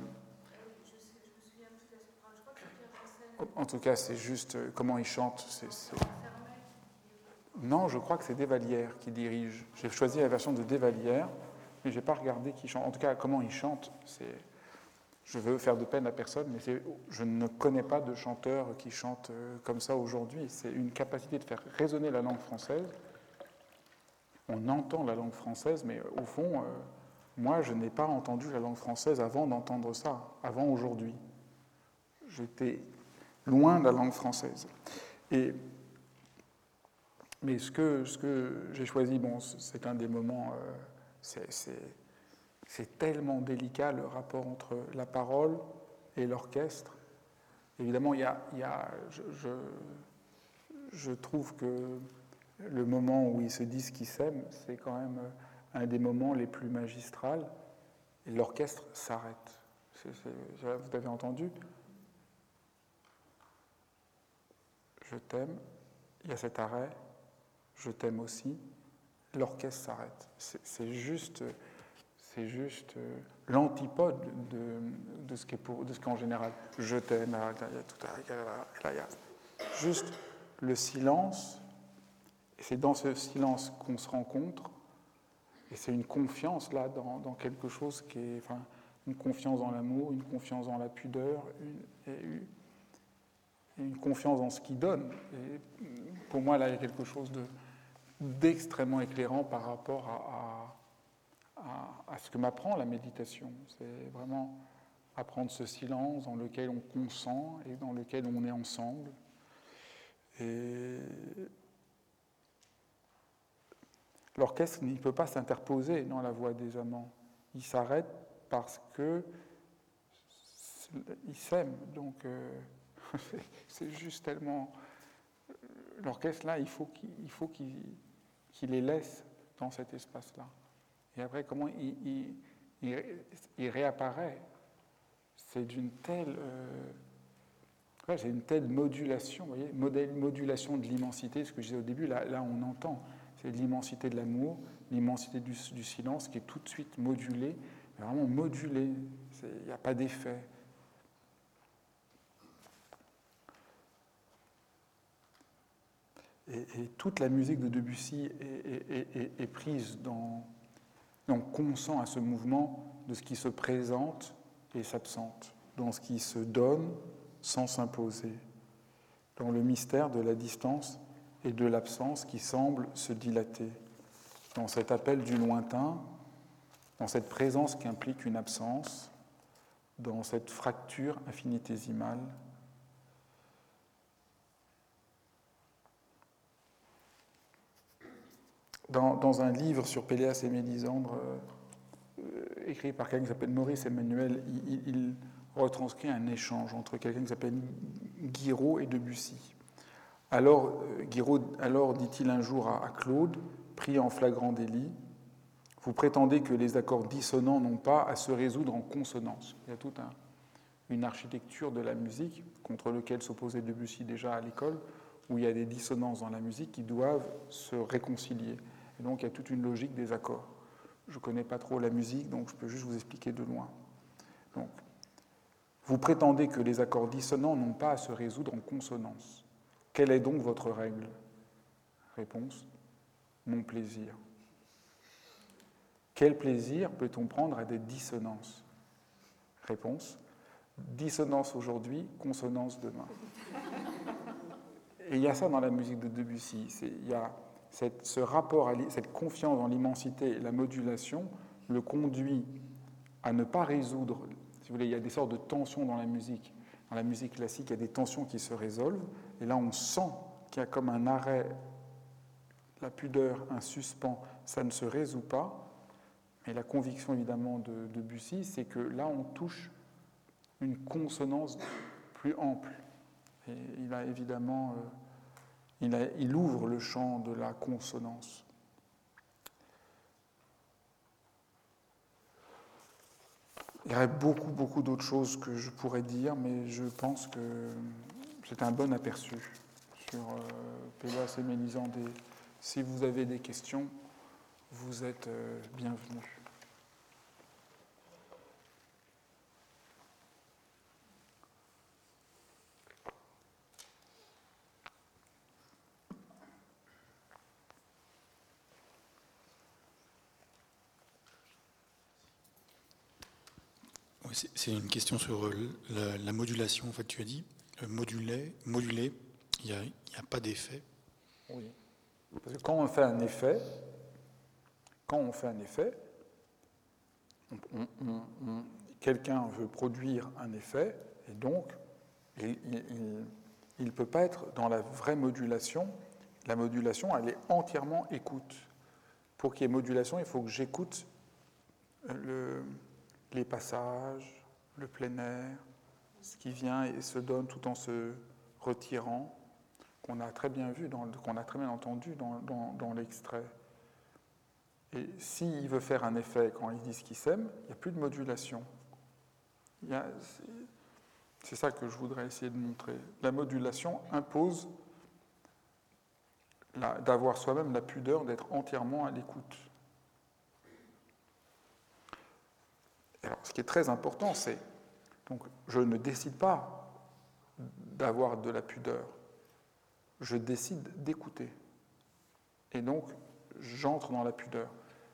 en tout cas, c'est juste euh, comment il chante. C'est, c'est... Non, je crois que c'est Desvallières qui dirige. J'ai choisi la version de Desvallières, mais je n'ai pas regardé qui chante. En tout cas, comment il chante, c'est... Je veux faire de peine à personne, mais c'est... je ne connais pas de chanteur qui chante comme ça aujourd'hui. C'est une capacité de faire résonner la langue française. On entend la langue française, mais au fond, euh, moi, je n'ai pas entendu la langue française avant d'entendre ça, avant aujourd'hui. J'étais loin de la langue française. Et... Mais ce que, ce que j'ai choisi, bon, c'est un des moments, euh, c'est, c'est, c'est tellement délicat le rapport entre la parole et l'orchestre. Évidemment, il y a, il y a je, je, je trouve que le moment où ils se disent qu'ils s'aiment, c'est quand même un des moments les plus magistrales. Et l'orchestre s'arrête. C'est, c'est, vous avez entendu? Je t'aime. Il y a cet arrêt. Je t'aime aussi, l'orchestre s'arrête. C'est, c'est juste, c'est juste l'antipode de, de, ce qui est pour, de ce qu'en général, je t'aime, là, il y a tout, là, il y a juste le silence, et c'est dans ce silence qu'on se rencontre, et c'est une confiance là dans, dans quelque chose qui est, enfin, une confiance dans l'amour, une confiance dans la pudeur, une, et une, une confiance dans ce qui donne. Et pour moi, là, il y a quelque chose de d'extrêmement éclairant par rapport à, à, à, à ce que m'apprend la méditation. C'est vraiment apprendre ce silence dans lequel on consent et dans lequel on est ensemble. Et l'orchestre ne peut pas s'interposer dans la voix des amants. Il s'arrête parce que ils s'aiment. Donc euh, c'est juste tellement... L'orchestre, là, il faut qu'il, il faut qu'il qui les laisse dans cet espace-là. Et après, comment il, il, il, il réapparaît, c'est d'une telle, euh, ouais, c'est une telle modulation, vous voyez, modèle, modulation de l'immensité, ce que je disais au début, là, là on entend, c'est l'immensité de l'amour, l'immensité du, du silence qui est tout de suite modulée, mais vraiment modulée, il n'y a pas d'effet. Et, et toute la musique de Debussy est, est, est, est prise dans, donc consent à ce mouvement de ce qui se présente et s'absente, dans ce qui se donne sans s'imposer, dans le mystère de la distance et de l'absence qui semble se dilater, dans cet appel du lointain, dans cette présence qui implique une absence, dans cette fracture infinitésimale. Dans, dans un livre sur Péléas et Mélisandre, euh, écrit par quelqu'un qui s'appelle Maurice Emmanuel, il, il retranscrit un échange entre quelqu'un qui s'appelle Guiraud et Debussy. Alors, Guiraud, alors dit-il un jour à, à Claude, pris en flagrant délit, vous prétendez que les accords dissonants n'ont pas à se résoudre en consonance. Il y a toute un, une architecture de la musique contre laquelle s'opposait Debussy déjà à l'école, où il y a des dissonances dans la musique qui doivent se réconcilier. Et donc il y a toute une logique des accords. Je ne connais pas trop la musique, donc je peux juste vous expliquer de loin. Donc, vous prétendez que les accords dissonants n'ont pas à se résoudre en consonance. Quelle est donc votre règle ? Réponse : mon plaisir. Quel plaisir peut-on prendre à des dissonances ? Réponse : dissonance aujourd'hui, consonance demain. Et il y a ça dans la musique de Debussy. C'est, il y a cette, ce rapport, à, cette confiance dans l'immensité et la modulation le conduit à ne pas résoudre. Si vous voulez, il y a des sortes de tensions dans la musique. Dans la musique classique, il y a des tensions qui se résolvent. Et là, on sent qu'il y a comme un arrêt, la pudeur, un suspens. Ça ne se résout pas. Mais la conviction, évidemment, de Debussy, c'est que là, on touche une consonance plus ample. Et il a évidemment, euh, il, a, il ouvre le champ de la consonance. Il y aurait beaucoup, beaucoup d'autres choses que je pourrais dire, mais je pense que c'est un bon aperçu sur euh, Péléas et Mélisande. Et si vous avez des questions, vous êtes euh, bienvenus. Oui, c'est une question sur la, la modulation. En fait, tu as dit moduler, moduler, il n'y a, a pas d'effet. Oui. Parce que quand on fait un effet, quand on fait un effet, on, on, on, quelqu'un veut produire un effet, et donc il ne peut pas être dans la vraie modulation. La modulation, elle est entièrement écoute. Pour qu'il y ait modulation, il faut que j'écoute le, les passages, le plein air, ce qui vient et se donne tout en se retirant, qu'on a très bien vu, dans, qu'on a très bien entendu dans, dans, dans l'extrait. Et s'il veut faire un effet quand il dit ce qu'il s'aime, il n'y a plus de modulation. Il y a, c'est, c'est ça que je voudrais essayer de montrer. La modulation impose la, d'avoir soi-même la pudeur d'être entièrement à l'écoute. Alors, ce qui est très important, c'est donc je ne décide pas d'avoir de la pudeur, je décide d'écouter. Et donc, j'entre dans la pudeur.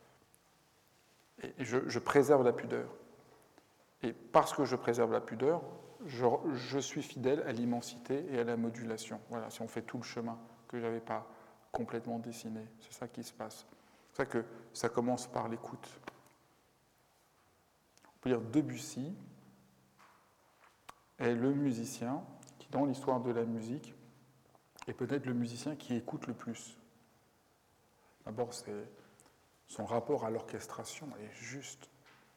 Et je, je préserve la pudeur. Et parce que je préserve la pudeur, je, je suis fidèle à l'immensité et à la modulation. Voilà, si on fait tout le chemin que je n'avais pas complètement dessiné, c'est ça qui se passe. C'est ça que ça commence par l'écoute. On peut dire Debussy est le musicien qui, dans l'histoire de la musique, est peut-être le musicien qui écoute le plus. D'abord, c'est son rapport à l'orchestration est juste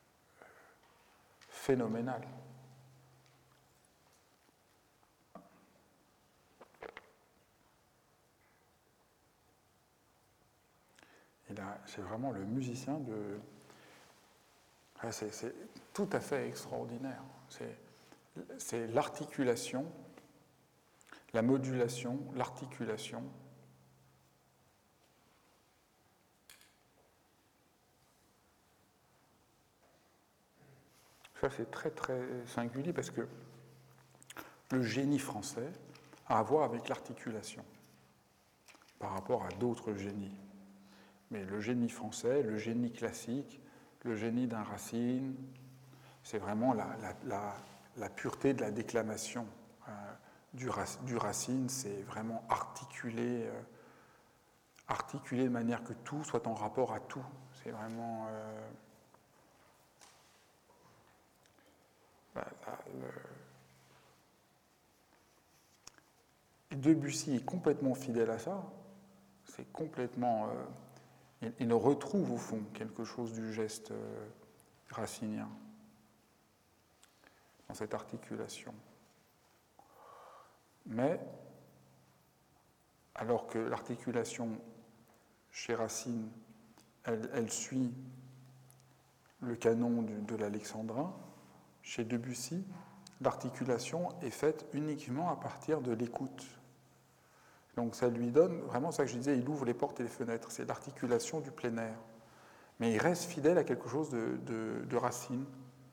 phénoménal. Et là, c'est vraiment le musicien de... C'est, c'est tout à fait extraordinaire. C'est... c'est l'articulation, la modulation, l'articulation. Ça, c'est très, très singulier parce que le génie français a à voir avec l'articulation par rapport à d'autres génies. Mais le génie français, le génie classique, le génie d'un Racine, c'est vraiment la, la, la, la pureté de la déclamation. Euh, du, du Racine, c'est vraiment articulé, euh, articulé de manière que tout soit en rapport à tout. C'est vraiment... Euh, bah, là, le... Debussy est complètement fidèle à ça. C'est complètement... Euh, il, il retrouve au fond quelque chose du geste euh, racinien dans cette articulation. Mais, alors que l'articulation chez Racine, elle, elle suit le canon du, de l'alexandrin, chez Debussy, l'articulation est faite uniquement à partir de l'écoute. Donc ça lui donne, vraiment ça que je disais, il ouvre les portes et les fenêtres, c'est l'articulation du plein air. Mais il reste fidèle à quelque chose de, de, de Racine.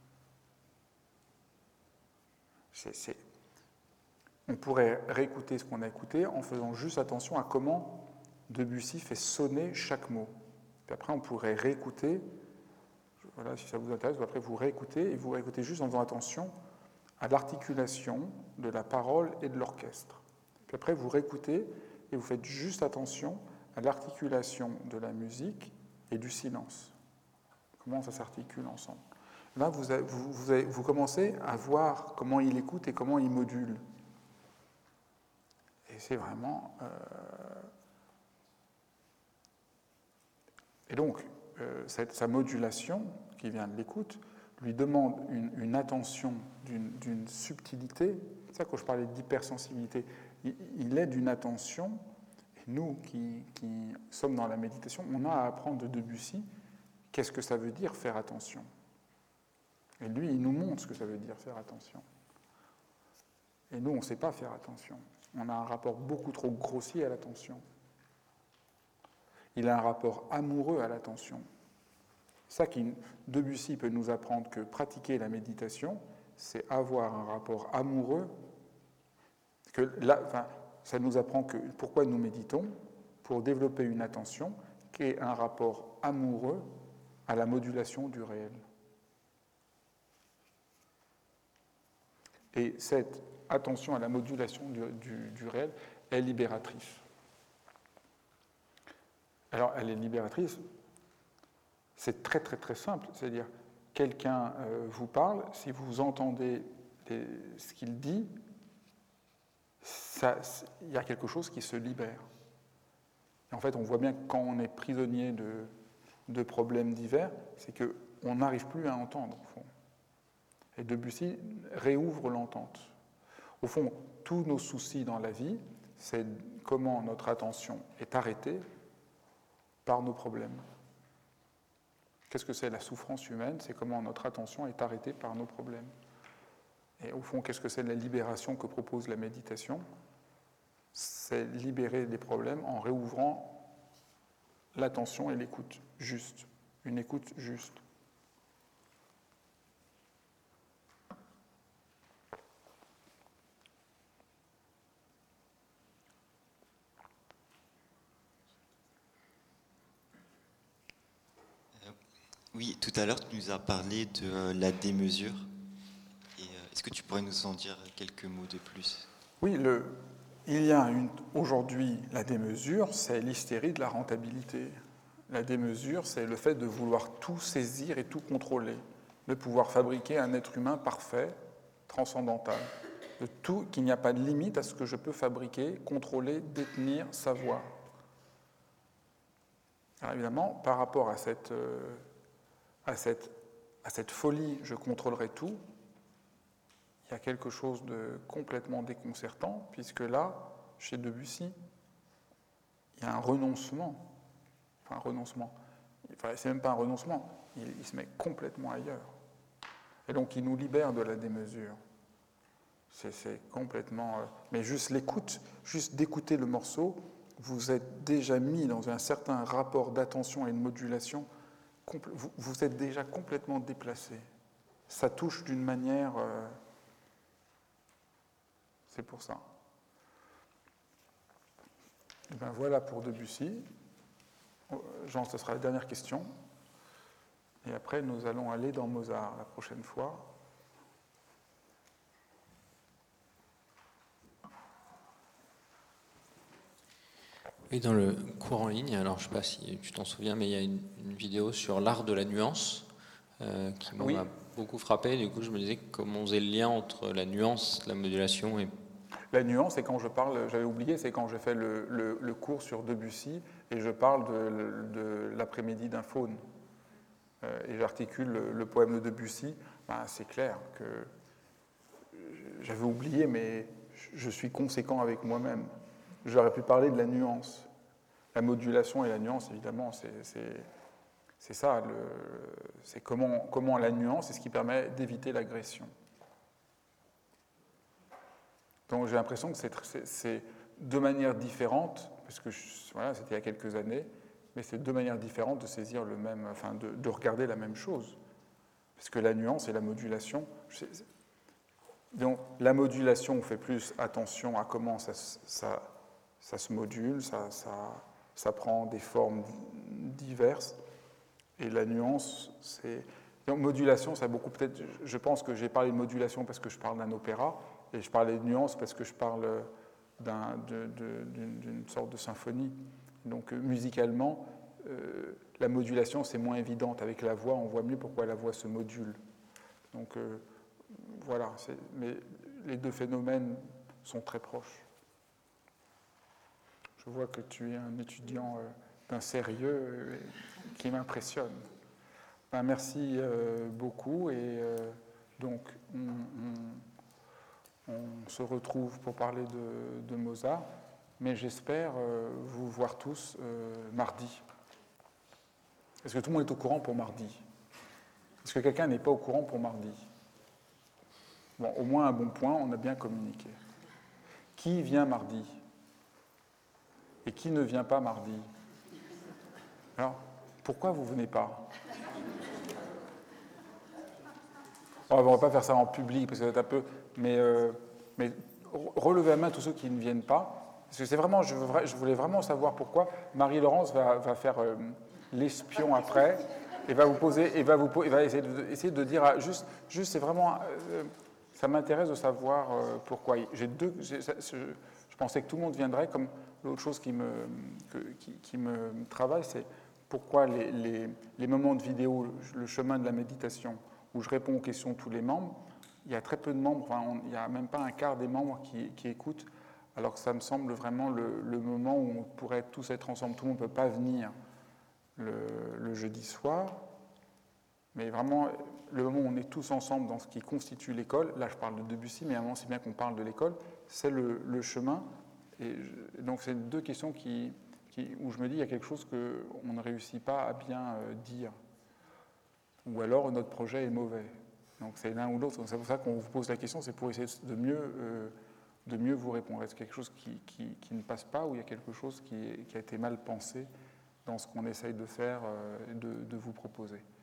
C'est, c'est... On pourrait réécouter ce qu'on a écouté en faisant juste attention à comment Debussy fait sonner chaque mot. Puis après, on pourrait réécouter, voilà, si ça vous intéresse, après vous réécoutez, et vous réécoutez juste en faisant attention à l'articulation de la parole et de l'orchestre. Puis après, vous réécoutez et vous faites juste attention à l'articulation de la musique et du silence. Comment ça s'articule ensemble. Là, vous, avez, vous, vous, avez, vous commencez à voir comment il écoute et comment il module. Et c'est vraiment... Euh... Et donc, euh, cette, sa modulation, qui vient de l'écoute, lui demande une, une attention d'une, d'une subtilité. C'est ça quand je parlais d'hypersensibilité. Il, il est d'une attention, et nous qui, qui sommes dans la méditation, on a à apprendre de Debussy qu'est-ce que ça veut dire faire attention. Et lui, il nous montre ce que ça veut dire faire attention. Et nous, on ne sait pas faire attention. On a un rapport beaucoup trop grossier à l'attention. Il a un rapport amoureux à l'attention. C'est ça qui, Debussy peut nous apprendre que pratiquer la méditation, c'est avoir un rapport amoureux. Que là, enfin, ça nous apprend que pourquoi nous méditons, pour développer une attention qui est un rapport amoureux à la modulation du réel. Et cette attention à la modulation du, du, du réel est libératrice. Alors, elle est libératrice, c'est très très très simple, c'est-à-dire quelqu'un euh, vous parle, si vous entendez les, ce qu'il dit, il y a quelque chose qui se libère. Et en fait, on voit bien que quand on est prisonnier de, de problèmes divers, c'est qu'on n'arrive plus à entendre, au fond. Et Debussy réouvre l'entente. Au fond, tous nos soucis dans la vie, c'est comment notre attention est arrêtée par nos problèmes. Qu'est-ce que c'est la souffrance humaine? C'est comment notre attention est arrêtée par nos problèmes. Et au fond, qu'est-ce que c'est la libération que propose la méditation? C'est libérer des problèmes en réouvrant l'attention et l'écoute juste, une écoute juste. Oui, tout à l'heure, tu nous as parlé de la démesure. Et est-ce que tu pourrais nous en dire quelques mots de plus? Oui, le, il y a une, aujourd'hui, la démesure, c'est l'hystérie de la rentabilité. La démesure, c'est le fait de vouloir tout saisir et tout contrôler, de pouvoir fabriquer un être humain parfait, transcendantal, de tout, qu'il n'y a pas de limite à ce que je peux fabriquer, contrôler, détenir, savoir. Alors évidemment, par rapport à cette... Euh, À cette, à cette folie, je contrôlerai tout, il y a quelque chose de complètement déconcertant, puisque là, chez Debussy, il y a un renoncement. Enfin, un renoncement. Enfin, c'est même pas un renoncement, il, il se met complètement ailleurs. Et donc, il nous libère de la démesure. C'est, c'est complètement... Euh, mais juste l'écoute, juste d'écouter le morceau, vous êtes déjà mis dans un certain rapport d'attention et de modulation, compl- vous, vous êtes déjà complètement déplacé. Ça touche d'une manière... Euh, c'est pour ça. Et ben voilà pour Debussy. Jean, ce sera la dernière question. Et après, nous allons aller dans Mozart la prochaine fois. Et dans le cours en ligne, alors je ne sais pas si tu t'en souviens, mais il y a une, une vidéo sur l'art de la nuance euh, qui m'a oui. beaucoup frappé. Du coup, je me disais comment on faisait le lien entre la nuance, la modulation et... La nuance, c'est quand je parle, j'avais oublié, c'est quand je fais le, le, le cours sur Debussy et je parle de, de l'après-midi d'un faune. Euh, et j'articule le, le poème de Debussy. Ben, c'est clair que j'avais oublié, mais je suis conséquent avec moi-même. J'aurais pu parler de la nuance. La modulation et la nuance, évidemment, c'est, c'est, c'est ça. Le, c'est comment, comment la nuance, c'est ce qui permet d'éviter l'agression. Donc j'ai l'impression que c'est, c'est, c'est deux manières différentes, parce que je, voilà, c'était il y a quelques années, mais c'est deux manières différentes de saisir le même, enfin de, de regarder la même chose. Parce que la nuance et la modulation, je, donc la modulation, on fait plus attention à comment ça, ça, ça se module, ça, ça, ça prend des formes diverses, et la nuance, c'est... Donc modulation, ça a beaucoup peut-être... Je pense que j'ai parlé de modulation parce que je parle d'un opéra, et je parlais de nuance parce que je parle d'un, de, de, d'une, d'une sorte de symphonie. Donc musicalement, euh, la modulation, c'est moins évidente. Avec la voix, on voit mieux pourquoi la voix se module. Donc euh, voilà, c'est, mais les deux phénomènes sont très proches. Je vois que tu es un étudiant euh, d'un sérieux euh, qui m'impressionne. Ben, merci euh, beaucoup, et euh, donc on, on, on se retrouve pour parler de, de Mozart, mais j'espère euh, vous voir tous euh, mardi. Est-ce que tout le monde est au courant pour mardi? Est-ce que quelqu'un n'est pas au courant pour mardi? Bon, au moins un bon point, on a bien communiqué. Qui vient mardi? Et qui ne vient pas mardi? Alors, pourquoi vous ne venez pas? On ne va pas faire ça en public, parce que c'est un peu... Mais, euh, mais relevez la main tous ceux qui ne viennent pas. Parce que c'est vraiment... Je, veux, je voulais vraiment savoir pourquoi. Marie-Laurence va, va faire euh, l'espion après, et va vous poser... Et va, vous, et va essayer, de, essayer de dire... Juste, juste c'est vraiment... Euh, ça m'intéresse de savoir euh, pourquoi. J'ai deux... J'ai, je, je pensais que tout le monde viendrait, comme l'autre chose qui me, que, qui, qui me travaille, c'est pourquoi les, les, les moments de vidéo, le chemin de la méditation, où je réponds aux questions de tous les membres, il y a très peu de membres, enfin, on, il n'y a même pas un quart des membres qui, qui écoutent, alors que ça me semble vraiment le, le moment où on pourrait tous être ensemble. Tout le monde ne peut pas venir le, le jeudi soir, mais vraiment le moment où on est tous ensemble dans ce qui constitue l'école, là je parle de Debussy, mais avant c'est bien qu'on parle de l'école, c'est le, le chemin. Et je, donc c'est deux questions qui, qui, où je me dis qu'il y a quelque chose qu'on ne réussit pas à bien euh, dire. Ou alors notre projet est mauvais. Donc c'est l'un ou l'autre. C'est pour ça qu'on vous pose la question, c'est pour essayer de mieux, euh, de mieux vous répondre. Est-ce quelque chose qui, qui, qui ne passe pas, ou il y a quelque chose qui, qui a été mal pensé dans ce qu'on essaye de faire, euh, de, de vous proposer?